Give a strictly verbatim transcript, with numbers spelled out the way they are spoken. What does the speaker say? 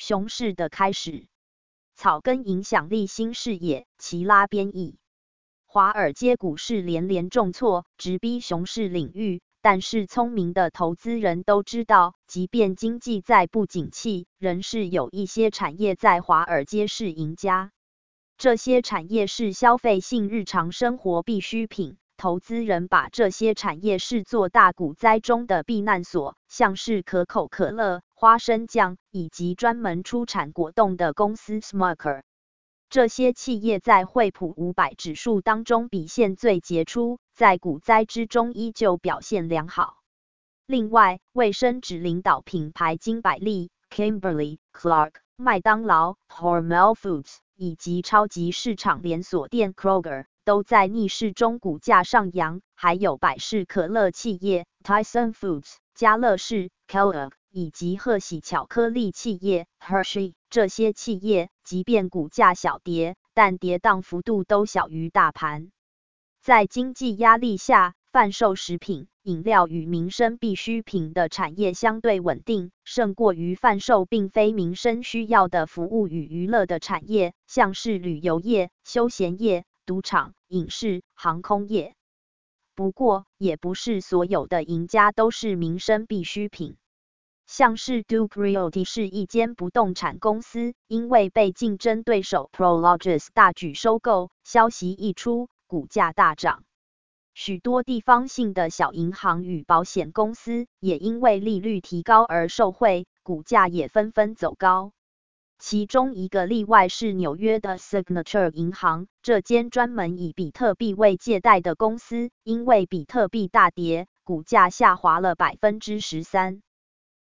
熊市的开始。草根影响力新视野，齐拉编译。华尔街股市连连重挫，直逼熊市领域。但是聪明的投资人都知道，即便经济再不景气，仍是有一些产业在华尔街是赢家。这些产业是消费性日常生活必需品，投资人把这些产业视作大股灾中的避难所，像是可口可乐、花生酱以及专门出产果冻的公司 Smucker。这些企业在惠普五百指数当中表现最杰出，在股灾之中依旧表现良好。另外，卫生纸领导品牌金百利、Kimberly-Clark、麦当劳、Hormel Foods 以及超级市场连锁店 Kroger 都在逆市中股价上扬，还有百事可乐企业 Tyson Foods、家乐氏 Kellogg 以及贺喜巧克力企业 Hershey。这些企业即便股价小跌，但跌宕幅度都小于大盘。在经济压力下，贩售食品、饮料与民生必需品的产业相对稳定，胜过于贩售并非民生需要的服务与娱乐的产业，像是旅游业、休闲业、赌场、影视、航空业。不过，也不是所有的赢家都是民生必需品。像是 Duke Realty 是一间不动产公司，因为被竞争对手 Prologis 大举收购，消息一出，股价大涨。许多地方性的小银行与保险公司也因为利率提高而受惠，股价也纷纷走高。其中一个例外是纽约的 Signature 银行，这间专门以比特币为借贷的公司，因为比特币大跌，股价下滑了 百分之十三。